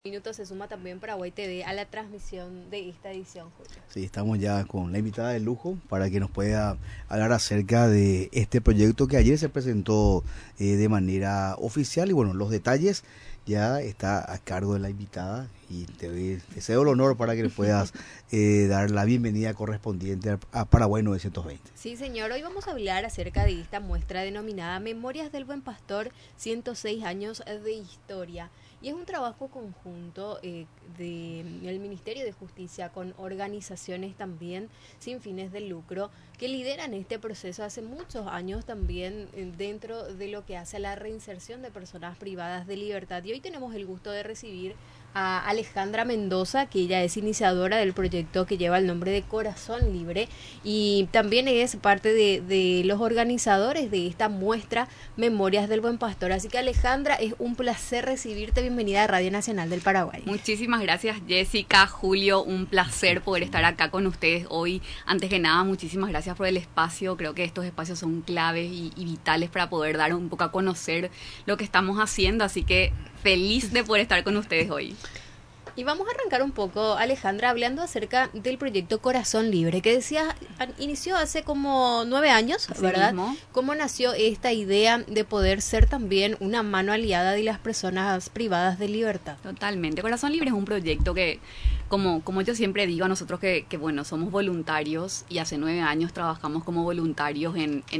Minutos se suma también Paraguay TV a la transmisión de esta edición, Julio. Sí, estamos ya con la invitada de lujo para que nos pueda hablar acerca de este proyecto que ayer se presentó de manera oficial y bueno, los detalles ya está a cargo de la invitada y te cedo el honor para que le puedas dar la bienvenida correspondiente a Paraguay 920. Sí, señor, hoy vamos a hablar acerca de esta muestra denominada Memorias del Buen Pastor, 106 años de historia. Y es un trabajo conjunto del Ministerio de Justicia con organizaciones también sin fines de lucro que lideran este proceso hace muchos años también dentro de lo que hace a la reinserción de personas privadas de libertad. Y hoy tenemos el gusto de recibir a Alejandra Mendoza, que ella es iniciadora del proyecto que lleva el nombre de Corazón Libre y también es parte de los organizadores de esta muestra Memorias del Buen Pastor. Así que Alejandra, es un placer recibirte, bienvenida a Radio Nacional del Paraguay. Muchísimas gracias Jessica, Julio, un placer poder estar acá con ustedes hoy. Antes que nada, muchísimas gracias por el espacio, creo que estos espacios son claves y vitales para poder dar un poco a conocer lo que estamos haciendo, así que feliz de poder estar con ustedes hoy. Y vamos a arrancar un poco, Alejandra, hablando acerca del proyecto Corazón Libre, que decías, inició hace como 9 años, Así ¿verdad? mismo. ¿Cómo nació esta idea de poder ser también una mano aliada de las personas privadas de libertad? Totalmente. Corazón Libre es un proyecto que, como yo siempre digo a nosotros que bueno, somos voluntarios y hace 9 años trabajamos como voluntarios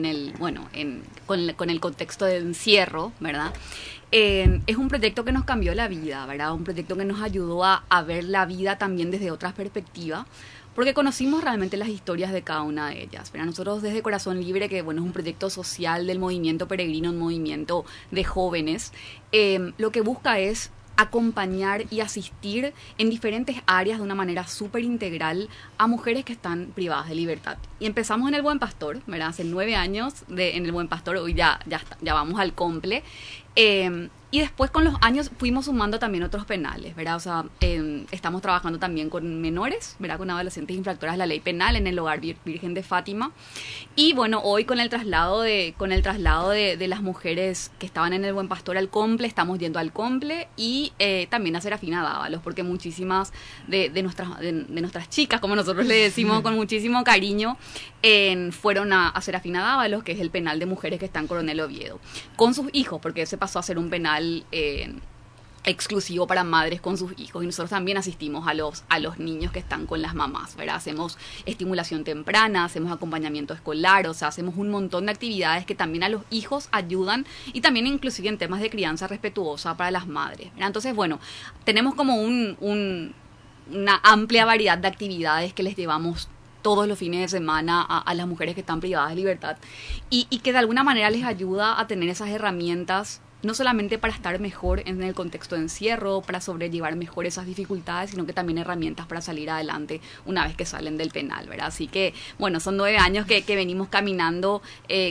con el contexto de encierro, ¿verdad? Es un proyecto que nos cambió la vida, ¿verdad? Un proyecto que nos ayudó a ver la vida también desde otra perspectiva, porque conocimos realmente las historias de cada una de ellas. ¿Verdad? Nosotros desde Corazón Libre, que bueno, es un proyecto social del movimiento peregrino, un movimiento de jóvenes, lo que busca es acompañar y asistir en diferentes áreas de una manera súper integral a mujeres que están privadas de libertad. Y empezamos en el Buen Pastor, ¿verdad? Hace 9 años en el Buen Pastor, hoy ya vamos al Comple. Y después con los años fuimos sumando también otros penales, ¿verdad? O sea, estamos trabajando también con menores, ¿verdad? Con adolescentes infractoras de la ley penal en el Hogar Virgen de Fátima. Y bueno, hoy con el traslado de las mujeres que estaban en el Buen Pastor al Comple, estamos yendo al Comple y también a Serafina Dávalos, porque muchísimas de nuestras chicas, como nosotros le decimos con muchísimo cariño, fueron a Serafina Dávalos, que es el penal de mujeres que está en Coronel Oviedo, con sus hijos, porque se pasó a ser un penal exclusivo para madres con sus hijos, y nosotros también asistimos a los niños que están con las mamás, ¿verdad? Hacemos estimulación temprana, hacemos acompañamiento escolar, o sea, hacemos un montón de actividades que también a los hijos ayudan y también inclusive en temas de crianza respetuosa para las madres, ¿verdad? Entonces, bueno, tenemos como una amplia variedad de actividades que les llevamos todos los fines de semana a las mujeres que están privadas de libertad y que de alguna manera les ayuda a tener esas herramientas, no solamente para estar mejor en el contexto de encierro, para sobrellevar mejor esas dificultades, sino que también herramientas para salir adelante una vez que salen del penal, ¿verdad? Así que, bueno, son 9 años que venimos caminando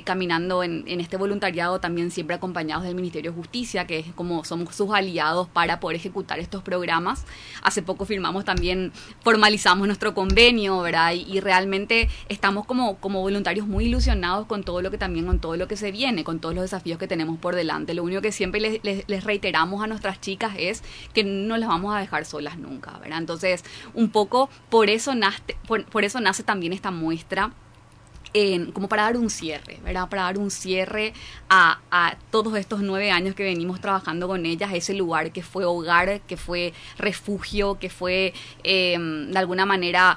en este voluntariado, también siempre acompañados del Ministerio de Justicia, que es como somos sus aliados para poder ejecutar estos programas. Hace poco formalizamos nuestro convenio, ¿verdad? Y realmente estamos como voluntarios muy ilusionados con todo lo que se viene, con todos los desafíos que tenemos por delante. Lo único que siempre les reiteramos a nuestras chicas es que no las vamos a dejar solas nunca, ¿verdad? Entonces, un poco por eso nace también esta muestra, como para dar un cierre, ¿verdad? Para dar un cierre a todos estos 9 años que venimos trabajando con ellas, ese lugar que fue hogar, que fue refugio, que fue de alguna manera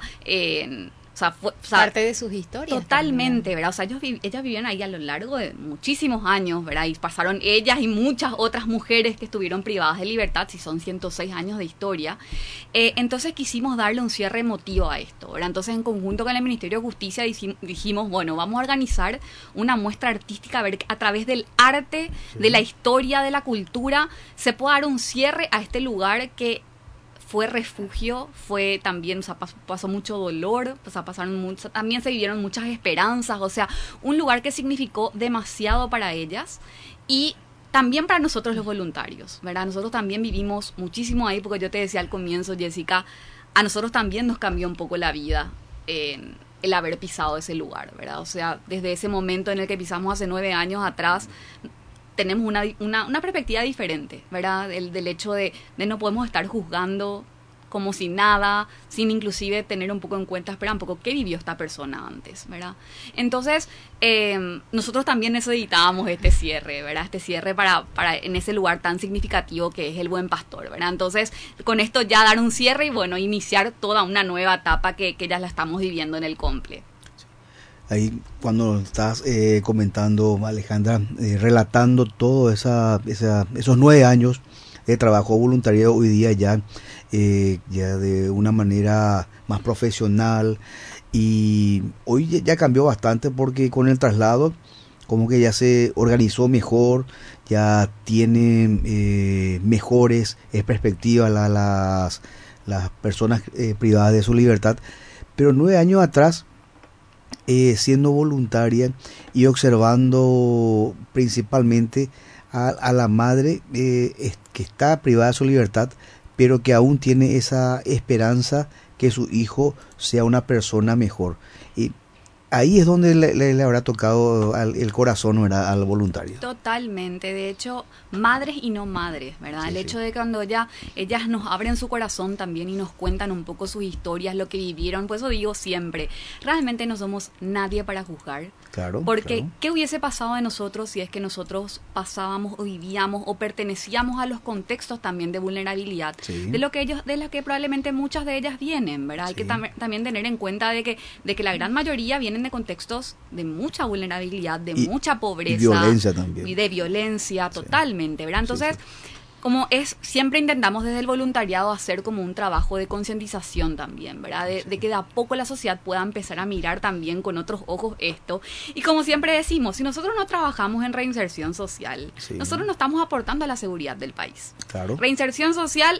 parte de sus historias. Totalmente, también. ¿verdad? O sea, ellas vivieron ahí a lo largo de muchísimos años, ¿verdad? Y pasaron ellas y muchas otras mujeres que estuvieron privadas de libertad, si son 106 años de historia. Entonces quisimos darle un cierre emotivo a esto, ¿verdad? Entonces, en conjunto con el Ministerio de Justicia dijimos, bueno, vamos a organizar una muestra artística, a ver a través del arte, de la historia, de la cultura, se puede dar un cierre a este lugar que fue refugio, fue también, o sea, pasó mucho dolor, o sea, también se vivieron muchas esperanzas, o sea, un lugar que significó demasiado para ellas y también para nosotros los voluntarios, ¿verdad? Nosotros también vivimos muchísimo ahí, porque yo te decía al comienzo, Jessica, a nosotros también nos cambió un poco la vida el haber pisado ese lugar, ¿verdad? O sea, desde ese momento en el que pisamos hace 9 años atrás, tenemos una perspectiva diferente, ¿verdad? Del hecho de no podemos estar juzgando como si nada, sin inclusive tener un poco en cuenta, espera un poco, ¿qué vivió esta persona antes, verdad? Entonces, nosotros también necesitábamos este cierre, ¿verdad? Este cierre para en ese lugar tan significativo que es el Buen Pastor, ¿verdad? Entonces, con esto ya dar un cierre y, bueno, iniciar toda una nueva etapa que ya la estamos viviendo en el Comple. Ahí cuando estás comentando, Alejandra, relatando todo esos 9 años de trabajo voluntario, hoy día ya de una manera más profesional, y hoy ya cambió bastante porque con el traslado como que ya se organizó mejor, ya tiene mejores perspectivas las personas privadas de su libertad. Pero 9 años atrás, siendo voluntaria y observando principalmente a la madre que está privada de su libertad, pero que aún tiene esa esperanza que su hijo sea una persona mejor. Y ahí es donde le habrá tocado el corazón, ¿verdad?, al voluntario. Totalmente. De hecho, madres y no madres, ¿verdad? Sí, el hecho de cuando ellas nos abren su corazón también y nos cuentan un poco sus historias, lo que vivieron. Por eso digo siempre, realmente no somos nadie para juzgar. Claro. Porque, claro. ¿qué hubiese pasado de nosotros si es que nosotros pasábamos o vivíamos o pertenecíamos a los contextos también de vulnerabilidad? Sí. De la que probablemente muchas de ellas vienen, ¿verdad? Hay Sí. que también tener en cuenta de que la gran mayoría vienen de contextos de mucha vulnerabilidad, de mucha pobreza. Y violencia también. Y de violencia, Sí. totalmente, ¿verdad? Entonces, Sí. como siempre intentamos desde el voluntariado hacer como un trabajo de concientización también, ¿verdad? De que de a poco la sociedad pueda empezar a mirar también con otros ojos esto. Y como siempre decimos, si nosotros no trabajamos en reinserción social, Sí. nosotros no estamos aportando a la seguridad del país. Claro. Reinserción social,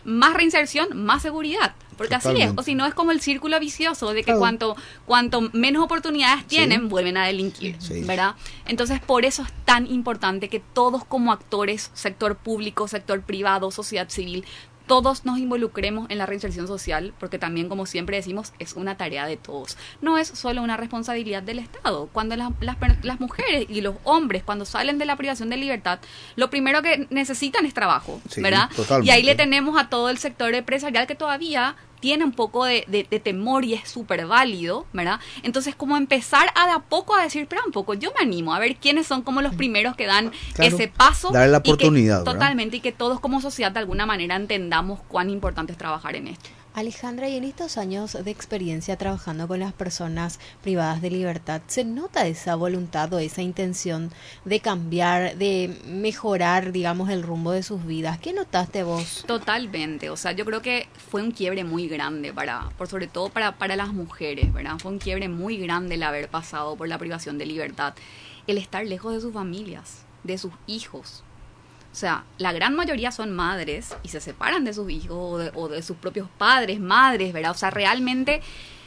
más seguridad. Porque así es, Totalmente. o si no es como el círculo vicioso de que Claro. cuanto menos oportunidades tienen, Sí. vuelven a delinquir, Sí. ¿verdad? Entonces, por eso es tan importante que todos como actores, sector público, sector privado, sociedad civil, todos nos involucremos en la reinserción social, porque también, como siempre decimos, es una tarea de todos. No es solo una responsabilidad del Estado. Cuando las mujeres y los hombres, cuando salen de la privación de libertad, lo primero que necesitan es trabajo, Sí, ¿verdad? totalmente. Y ahí le tenemos a todo el sector empresarial que todavía tiene un poco de temor y es súper válido, ¿verdad? Entonces, como empezar de a poco a decir, espera un poco, yo me animo a ver quiénes son como los primeros que dan Claro, ese paso. darle la y que- oportunidad, ¿verdad? totalmente, y que todos como sociedad de alguna manera entendamos cuán importante es trabajar en esto. Alejandra, y en estos años de experiencia trabajando con las personas privadas de libertad, ¿se nota esa voluntad o esa intención de cambiar, de mejorar, digamos, el rumbo de sus vidas? ¿Qué notaste vos? Totalmente, o sea, yo creo que fue un quiebre muy grande sobre todo para las mujeres, ¿verdad? Fue un quiebre muy grande el haber pasado por la privación de libertad, el estar lejos de sus familias, de sus hijos. O sea, la gran mayoría son madres y se separan de sus hijos o de sus propios padres, madres, ¿verdad? O sea, realmente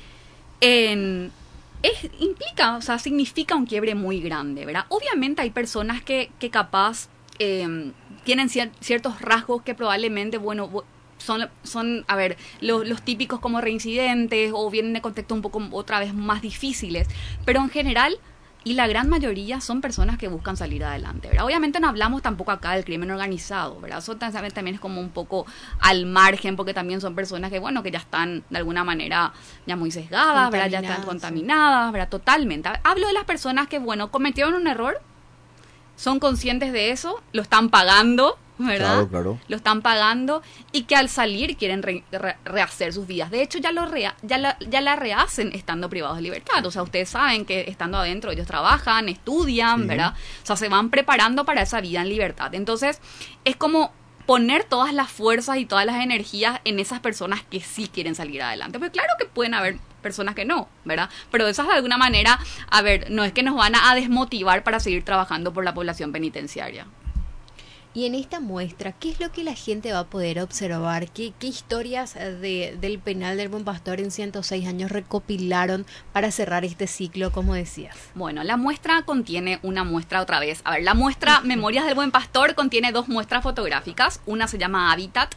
significa un quiebre muy grande, ¿verdad? Obviamente hay personas que capaz tienen ciertos rasgos que probablemente, bueno, son a ver, los típicos como reincidentes o vienen de contextos un poco otra vez más difíciles, pero en general, y la gran mayoría son personas que buscan salir adelante, ¿verdad? Obviamente no hablamos tampoco acá del crimen organizado, ¿verdad? Eso también es como un poco al margen, porque también son personas que, bueno, que ya están de alguna manera ya muy sesgadas, ¿verdad? Ya están contaminadas, ¿verdad? Totalmente. Hablo de las personas que, bueno, cometieron un error, son conscientes de eso, lo están pagando, ¿verdad? Claro, claro. Lo están pagando y que al salir quieren rehacer sus vidas. De hecho, ya la rehacen estando privados de libertad. O sea, ustedes saben que estando adentro ellos trabajan, estudian, Sí. ¿verdad? O sea, se van preparando para esa vida en libertad. Entonces, es como poner todas las fuerzas y todas las energías en esas personas que sí quieren salir adelante. Porque claro que pueden haber personas que no, ¿verdad? Pero esas de alguna manera, a ver, no es que nos van a desmotivar para seguir trabajando por la población penitenciaria. Y en esta muestra, ¿qué es lo que la gente va a poder observar? ¿Qué historias del penal del Buen Pastor en 106 años recopilaron para cerrar este ciclo, como decías? Bueno, la muestra contiene una muestra otra vez. A ver, la muestra Memorias del Buen Pastor contiene 2 muestras fotográficas. Una se llama Hábitat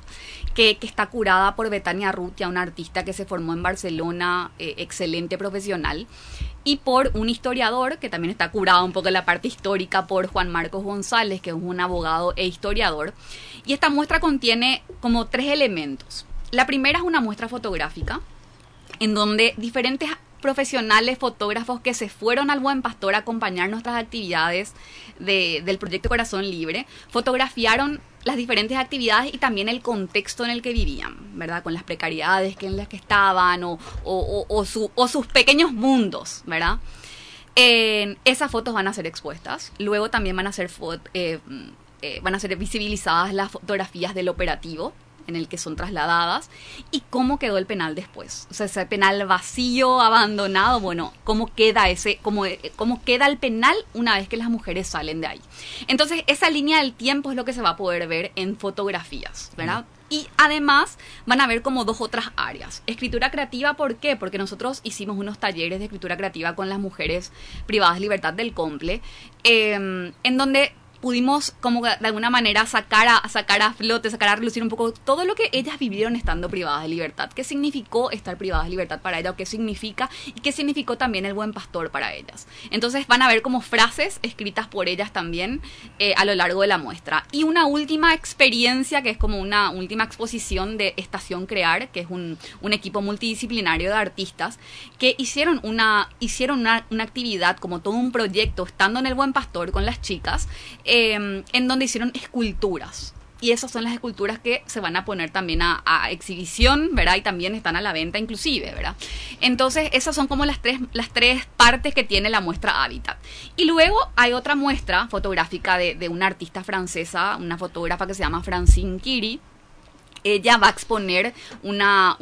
que está curada por Betania Rutia, una artista que se formó en Barcelona, excelente profesional, y por un historiador que también está curado un poco en la parte histórica por Juan Marcos González, que es un abogado e historiador. Y esta muestra contiene como 3 elementos. La primera es una muestra fotográfica, en donde diferentes profesionales, fotógrafos que se fueron al Buen Pastor a acompañar nuestras actividades del proyecto Corazón Libre, fotografiaron las diferentes actividades y también el contexto en el que vivían, ¿verdad? Con las precariedades en las que estaban o sus pequeños mundos, ¿verdad? Esas fotos van a ser expuestas. Luego también van a ser visibilizadas las fotografías del operativo en el que son trasladadas y cómo quedó el penal después. O sea, ese penal vacío, abandonado, bueno, cómo queda el penal una vez que las mujeres salen de ahí. Entonces, esa línea del tiempo es lo que se va a poder ver en fotografías, ¿verdad? Y además van a ver como 2 otras áreas. Escritura creativa, ¿por qué? Porque nosotros hicimos unos talleres de escritura creativa con las mujeres privadas de libertad del Comple, en donde pudimos como de alguna manera sacar a flote, sacar a relucir un poco todo lo que ellas vivieron estando privadas de libertad. ¿Qué significó estar privadas de libertad para ellas? ¿O qué significa? Y qué significó también el Buen Pastor para ellas. Entonces van a ver como frases escritas por ellas también a lo largo de la muestra. Y una última experiencia, que es como una última exposición de Estación Crear, que es un equipo multidisciplinario de artistas que hicieron una actividad, como todo un proyecto, estando en el Buen Pastor con las chicas, en donde hicieron esculturas. Y esas son las esculturas que se van a poner también a exhibición, ¿verdad? Y también están a la venta inclusive, ¿verdad? Entonces, esas son como las tres partes que tiene la muestra Hábitat. Y luego hay otra muestra fotográfica de una artista francesa, una fotógrafa que se llama Francine Kiri. Ella va a exponer va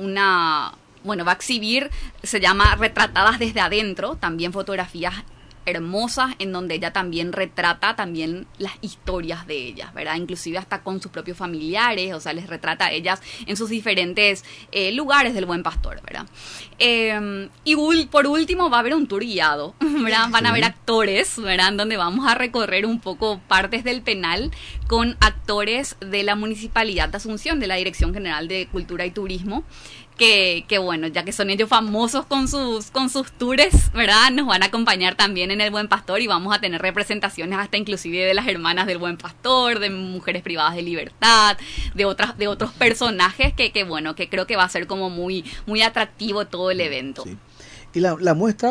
a exhibir, se llama Retratadas desde adentro, también fotografías hermosas en donde ella también retrata también las historias de ellas, ¿verdad? Inclusive hasta con sus propios familiares, o sea, les retrata a ellas en sus diferentes lugares del Buen Pastor, ¿verdad? Y por último va a haber un tour guiado, ¿verdad? Van a haber actores, ¿verdad? Donde vamos a recorrer un poco partes del penal con actores de la Municipalidad de Asunción, de la Dirección General de Cultura y Turismo, que bueno, ya que son ellos famosos con sus tours, ¿verdad? Nos van a acompañar también en el Buen Pastor y vamos a tener representaciones hasta inclusive de las hermanas del Buen Pastor, de mujeres privadas de libertad, de otros personajes que creo que va a ser como muy, muy atractivo todo el evento. Sí. Y la muestra,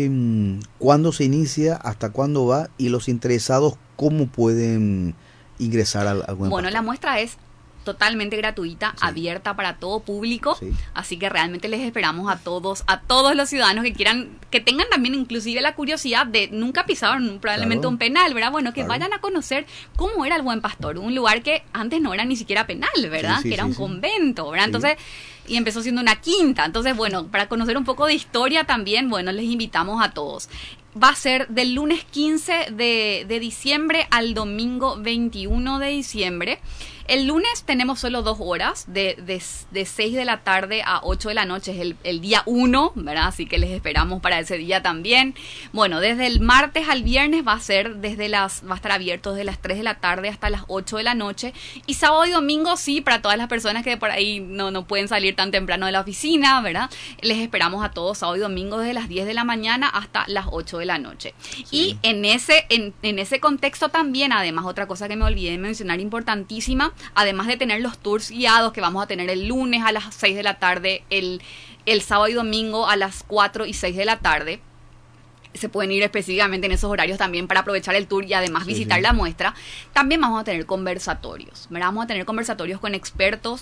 ¿cuándo se inicia? ¿Hasta cuándo va? Y los interesados, ¿cómo pueden ingresar al Buen Pastor? La muestra es totalmente gratuita, sí, abierta para todo público, sí, así que realmente les esperamos a todos los ciudadanos que quieran, que tengan también inclusive la curiosidad de nunca pisaron probablemente un penal, ¿verdad? Bueno, que vayan a conocer cómo era el Buen Pastor, un lugar que antes no era ni siquiera penal, ¿verdad? Que era un convento, ¿verdad? Entonces, y empezó siendo una quinta. Entonces, bueno, para conocer un poco de historia también, bueno, les invitamos a todos. Va a ser del lunes 15 de diciembre al domingo 21 de diciembre. El lunes tenemos solo 2 horas, de 6 de la tarde a 8 de la noche, es el día 1, ¿verdad? Así que les esperamos para ese día también. Bueno, desde el martes al viernes va a estar abierto desde las 3 de la tarde hasta las 8 de la noche. Y sábado y domingo, sí, para todas las personas que por ahí no pueden salir tan temprano de la oficina, ¿verdad? Les esperamos a todos sábado y domingo desde las 10 de la mañana hasta las 8 de la noche. Sí. Y en ese contexto también, además, otra cosa que me olvidé de mencionar importantísima, además de tener los tours guiados que vamos a tener el lunes a las 6 de la tarde, el sábado y domingo a las 4 y 6 de la tarde, se pueden ir específicamente en esos horarios también para aprovechar el tour y además visitar la muestra. También vamos a tener conversatorios, ¿verdad? Vamos a tener conversatorios con expertos,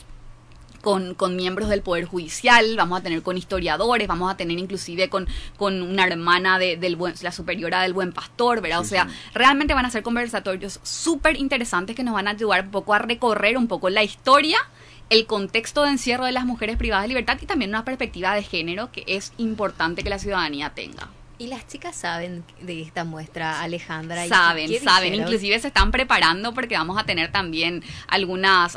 con miembros del Poder Judicial, vamos a tener con historiadores, vamos a tener inclusive con una hermana la superiora del Buen Pastor, ¿verdad? Sí, o sea, realmente van a ser conversatorios súper interesantes que nos van a ayudar un poco a recorrer un poco la historia, el contexto de encierro de las mujeres privadas de libertad y también una perspectiva de género que es importante que la ciudadanía tenga. ¿Y las chicas saben de esta muestra, Alejandra? Saben, ¿Qué saben, dijeron? inclusive se están preparando porque vamos a tener también algunos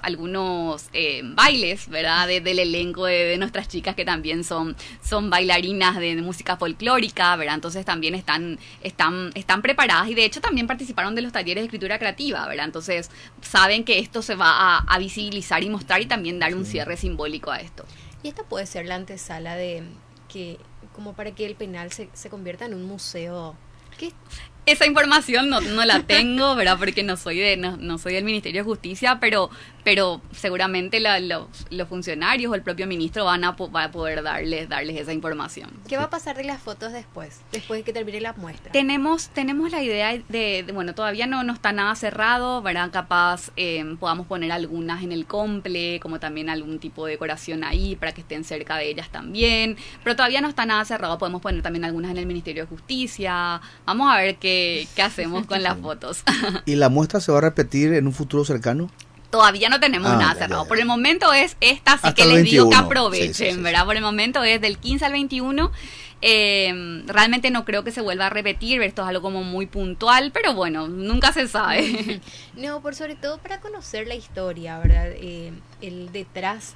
bailes, ¿verdad? Del elenco de nuestras chicas que también son bailarinas de música folclórica, ¿verdad? Entonces también están preparadas y de hecho también participaron de los talleres de escritura creativa, ¿verdad? Entonces saben que esto se va a visibilizar y mostrar y también dar un cierre simbólico a esto. Y esta puede ser la antesala de que, como para que el penal se convierta en un museo. ¿Qué? Esa información no la tengo, ¿verdad? Porque no soy del Ministerio de Justicia, pero seguramente los funcionarios o el propio ministro va a poder darles esa información. ¿Qué va a pasar de las fotos después de que termine la muestra? Tenemos la idea bueno, todavía no está nada cerrado, ¿verdad? Capaz podamos poner algunas en el comple, como también algún tipo de decoración ahí para que estén cerca de ellas también, pero todavía no está nada cerrado, podemos poner también algunas en el Ministerio de Justicia. Vamos a ver qué hacemos con las fotos. ¿Y la muestra se va a repetir en un futuro cercano? Todavía no tenemos nada cerrado. Por el momento es esta, así que les digo que aprovechen, ¿verdad? Por el momento es del 15 al 21. Realmente no creo que se vuelva a repetir, esto es algo como muy puntual, pero bueno, nunca se sabe. No, por sobre todo para conocer la historia, ¿verdad? El detrás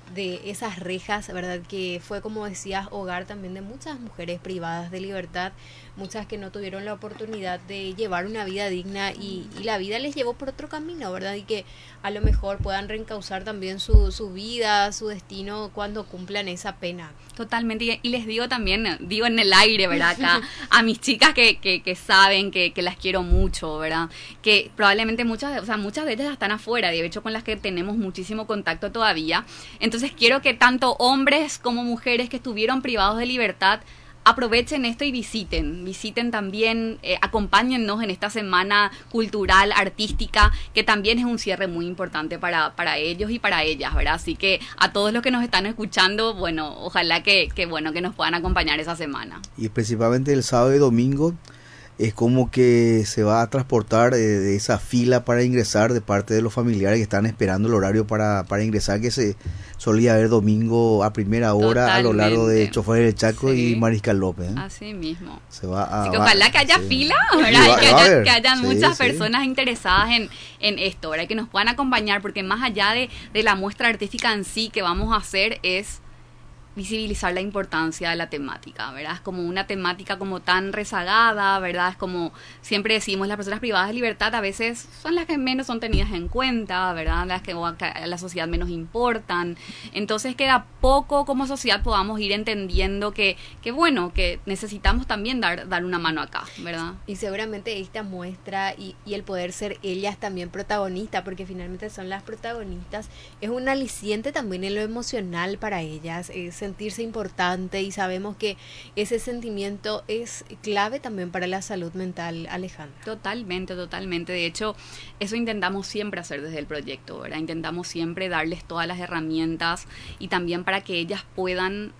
de esas rejas, ¿verdad? Que fue, como decías, hogar también de muchas mujeres privadas de libertad, muchas que no tuvieron la oportunidad de llevar una vida digna y la vida les llevó por otro camino, ¿verdad? Y que a lo mejor puedan reencauzar también su vida, su destino cuando cumplan esa pena. Totalmente, y les digo también, digo en el aire, ¿verdad? Acá a mis chicas que saben que las quiero mucho, ¿verdad? Que probablemente muchas de ellas están afuera, de hecho con las que tenemos muchísimo contacto todavía. Entonces quiero que tanto hombres como mujeres que estuvieron privados de libertad aprovechen esto y visiten también, acompáñennos en esta semana cultural, artística, que también es un cierre muy importante para ellos y para ellas, ¿verdad? Así que a todos los que nos están escuchando, bueno, ojalá que nos puedan acompañar esa semana. Y principalmente el sábado y domingo es como que se va a transportar de esa fila para ingresar de parte de los familiares que están esperando el horario para ingresar, que se solía ver domingo a primera hora. Totalmente. A lo largo de Choferes del Chaco, sí, y Mariscal López. Así mismo. Se va a, así que ojalá que haya, sí, fila, ¿verdad? Que hayan, sí, muchas, sí, personas interesadas en esto, ¿verdad? Que nos puedan acompañar, porque más allá de la muestra artística en sí que vamos a hacer es visibilizar la importancia de la temática, ¿verdad? Es como una temática como tan rezagada, ¿verdad? Es como siempre decimos, las personas privadas de libertad a veces son las que menos son tenidas en cuenta, ¿verdad? Las que a la sociedad menos importan. Entonces que a poco como sociedad podamos ir entendiendo que bueno, que necesitamos también dar una mano acá, ¿verdad? Y seguramente esta muestra y el poder ser ellas también protagonistas, porque finalmente son las protagonistas, es un aliciente también en lo emocional para ellas, sentirse importante, y sabemos que ese sentimiento es clave también para la salud mental, Alejandra. Totalmente. De hecho, eso intentamos siempre hacer desde el proyecto, ¿verdad? Intentamos siempre darles todas las herramientas y también para que ellas puedan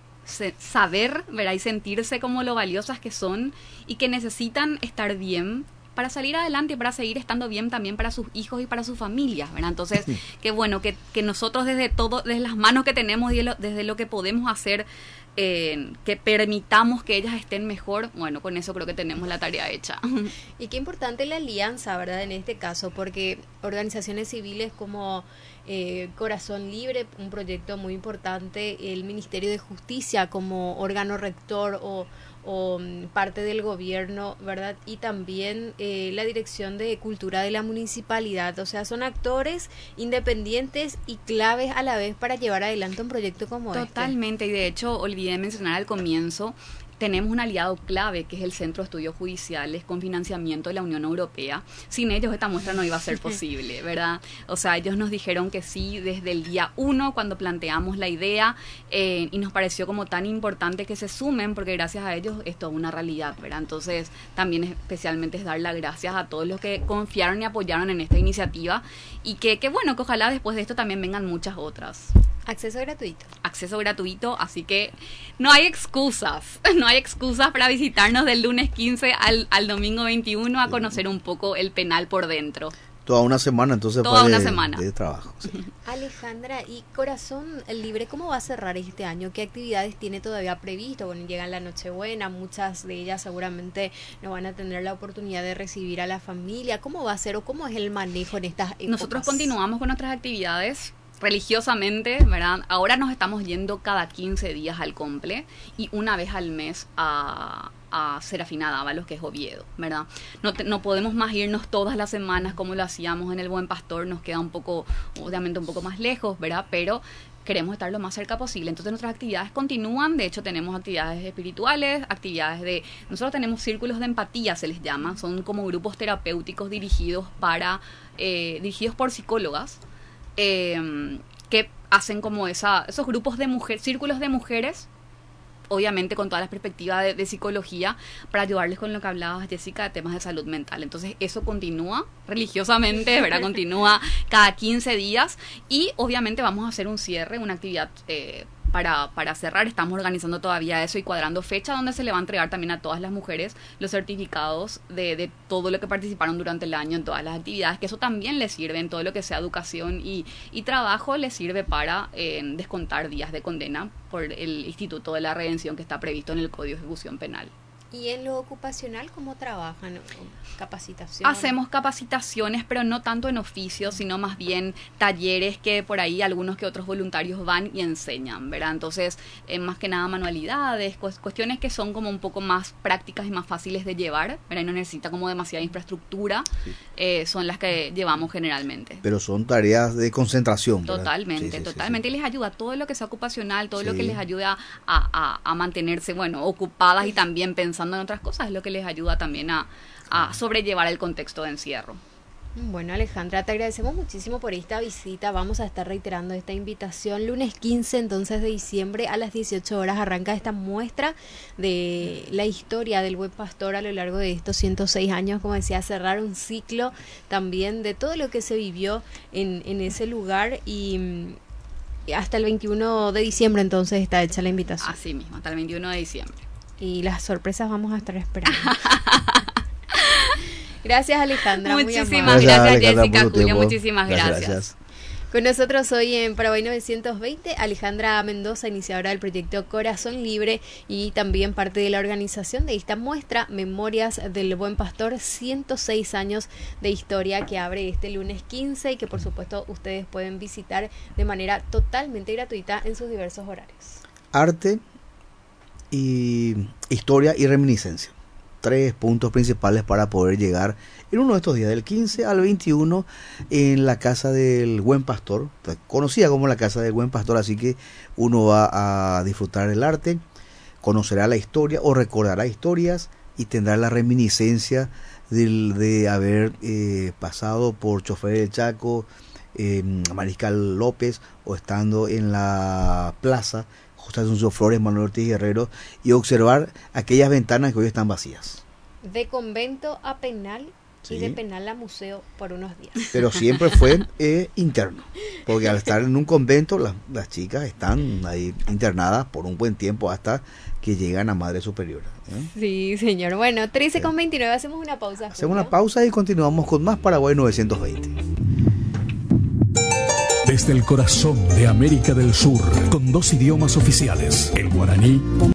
saber, ¿verdad? Y sentirse como lo valiosas que son y que necesitan estar bien para salir adelante y para seguir estando bien también para sus hijos y para sus familias, ¿verdad? Entonces, qué bueno que nosotros desde las manos que tenemos y desde lo que podemos hacer, que permitamos que ellas estén mejor, bueno, con eso creo que tenemos la tarea hecha. Y qué importante la alianza, ¿verdad? En este caso, porque organizaciones civiles como Corazón Libre, un proyecto muy importante, el Ministerio de Justicia como órgano rector o parte del gobierno, ¿verdad? Y también la Dirección de Cultura de la Municipalidad, o sea, son actores independientes y claves a la vez para llevar adelante un proyecto como este. Totalmente, y de hecho olvidé mencionar al comienzo, tenemos un aliado clave que es el Centro de Estudios Judiciales con financiamiento de la Unión Europea. Sin ellos esta muestra no iba a ser posible, ¿verdad? O sea, ellos nos dijeron que sí desde el día 1 cuando planteamos la idea, y nos pareció como tan importante que se sumen porque gracias a ellos esto es una realidad, ¿verdad? Entonces también especialmente es dar las gracias a todos los que confiaron y apoyaron en esta iniciativa y que bueno, que ojalá después de esto también vengan muchas otras. Acceso gratuito, así que no hay excusas para visitarnos del lunes 15 al domingo 21 a conocer un poco el penal por dentro. Toda una semana, entonces. Toda una semana de trabajo. Sí. Alejandra, y Corazón Libre, ¿cómo va a cerrar este año? ¿Qué actividades tiene todavía previsto? Bueno, llega la Nochebuena, muchas de ellas seguramente no van a tener la oportunidad de recibir a la familia. ¿Cómo va a ser o cómo es el manejo en estas épocas? Nosotros continuamos con nuestras actividades religiosamente, ¿verdad? Ahora nos estamos yendo cada 15 días al Comple y una vez al mes a Serafina Dávalos, que es Oviedo, ¿verdad? No podemos más irnos todas las semanas como lo hacíamos en el Buen Pastor, nos queda un poco, obviamente un poco más lejos, ¿verdad? Pero queremos estar lo más cerca posible. Entonces nuestras actividades continúan. De hecho tenemos actividades espirituales, nosotros tenemos círculos de empatía, se les llama, son como grupos terapéuticos dirigidos por psicólogas, que hacen como esos grupos de mujeres, círculos de mujeres, obviamente con todas las perspectivas de psicología, para ayudarles con lo que hablabas, Jessica, de temas de salud mental. Entonces eso continúa religiosamente, ¿verdad? Continúa cada 15 días y obviamente vamos a hacer un cierre, una actividad para cerrar. Estamos organizando todavía eso y cuadrando fecha donde se le va a entregar también a todas las mujeres los certificados de todo lo que participaron durante el año en todas las actividades, que eso también les sirve en todo lo que sea educación y trabajo, les sirve para descontar días de condena por el Instituto de la Redención que está previsto en el Código de Ejecución Penal. ¿Y en lo ocupacional cómo trabajan? ¿Capacitación? Hacemos capacitaciones, pero no tanto en oficio, sino más bien talleres que por ahí algunos que otros voluntarios van y enseñan, ¿verdad? Entonces, más que nada manualidades, cuestiones que son como un poco más prácticas y más fáciles de llevar, ¿verdad? Y no necesita como demasiada infraestructura, sí. Son las que llevamos generalmente. Pero son tareas de concentración, ¿verdad? Totalmente, sí, totalmente. Sí. Y les ayuda todo lo que sea ocupacional, todo Sí. lo que les ayuda a mantenerse, bueno, ocupadas y también pensando en otras cosas, es lo que les ayuda también a sobrellevar el contexto de encierro. Bueno, Alejandra, te agradecemos muchísimo por esta visita. Vamos a estar reiterando esta invitación. Lunes 15 entonces de diciembre a las 18 horas arranca esta muestra de la historia del Buen Pastor a lo largo de estos 106 años, como decía, cerrar un ciclo también de todo lo que se vivió en ese lugar y hasta el 21 de diciembre entonces está hecha la invitación. Así mismo, hasta el 21 de diciembre. Y las sorpresas vamos a estar esperando. Gracias, Alejandra. Muchísimas gracias, Jessica, Julio, muchísimas gracias. Con nosotros hoy en Paraguay 920, Alejandra Mendoza, iniciadora del proyecto Corazón Libre y también parte de la organización de esta muestra Memorias del Buen Pastor, 106 años de historia, que abre este lunes 15 y que por supuesto ustedes pueden visitar de manera totalmente gratuita en sus diversos horarios. Arte y historia y reminiscencia. 3 puntos principales para poder llegar en uno de estos días, del 15 al 21, en la Casa del Buen Pastor, conocida como la Casa del Buen Pastor, así que uno va a disfrutar el arte, conocerá la historia o recordará historias y tendrá la reminiscencia de haber pasado por Chofer del Chaco, Mariscal López, o estando en la plaza José Asunción Flores, Manuel Ortiz Guerrero, y observar aquellas ventanas que hoy están vacías. De convento a penal, sí. Y de penal a museo por unos días. Pero siempre fue interno, porque al estar en un convento las chicas están ahí internadas por un buen tiempo hasta que llegan a Madre Superiora. Sí, señor. Bueno, 13:29, hacemos una pausa. Hacemos una pausa y continuamos con más Paraguay 920. Desde el corazón de América del Sur, con 2 idiomas oficiales, el guaraní